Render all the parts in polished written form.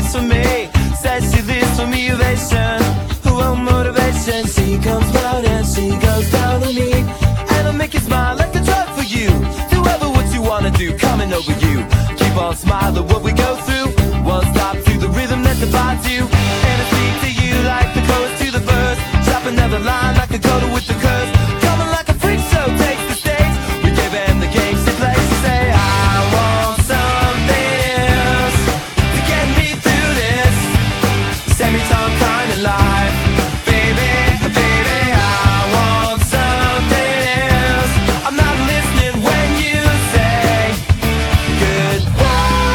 lives for me. Says she lives for motivation. Oh, motivation. She comes round and she goes down on me, and I'll make you smile like a drug for you. Do ever what you wanna do, coming over you. Keep on smiling what we go through. One stop to the rhythm that divides you, and I speak to you like the chorus to the verse. Drop another line like a coda with the curse. Coming like a freak show takes the stage. We give him the game she plays. She say I want something else to get me through this semi-time kind of life. Baby, baby, I want something else. I'm not listening when you say goodbye.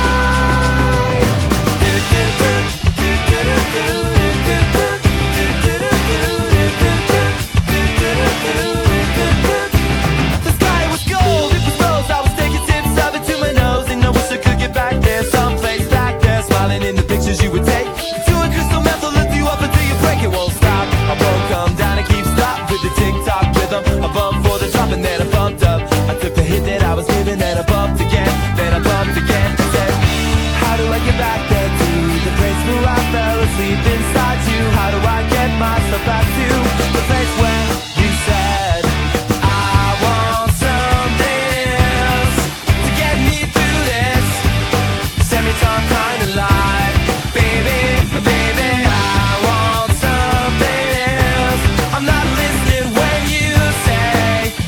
The sky was gold, it was rose. I was taking tips of it to my nose, and I wish I could get back there, someplace back there, smiling in the pictures you would take. Doing crystal meth will lift you up until you break. It won't stop, I won't come down and keep stop with the tick-tock rhythm. I bumped for the drop and then I bumped up. I took the hit that I was giving, then I bumped again, then I bumped again. I said, how do I get back there to the place where I fell asleep inside you? How do I get myself back to the place where you said I want something else to get me through this semi-time kind of life? Baby, baby, I want something else. I'm not listening when you say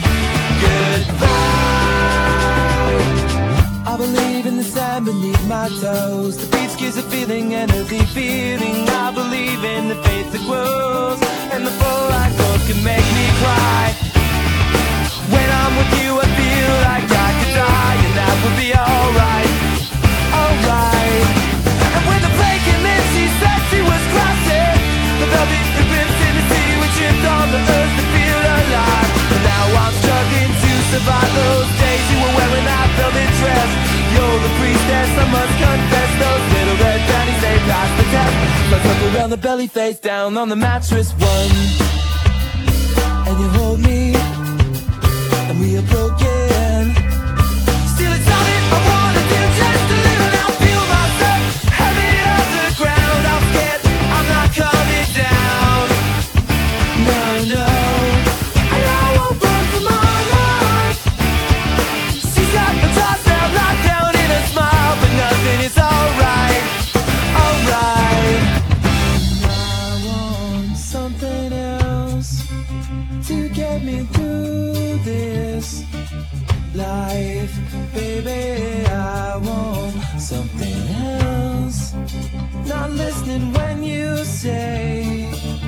goodbye. I believe in the sand beneath my toes. The beach gives a feeling and a deep feeling. I believe in the faith that grows, and the full light goes can make me cry. When I'm with you I feel like I could die, and that would be alright, alright. And when the plane came in she said she was crossing the velvet ribbons in the sea. We tripped on the earth to feel alive, and now I'm struggling to survive those days you were wearing that velvet dress. You're the priestess, I must confess. Those little red panties, they passed the test. Let's look around the belly, face down on the mattress one, and you hold me, and we are broken. Still it's all that I wanna do, just a little now. Feel myself heavy off the ground. I'm scared, I'm not coming down. No, no, I won't run from my life. She's got the toss down, locked down in a smile, but nothing is alright, alright. I want something else to get me through this life. Baby, I want something else. Not listening when you say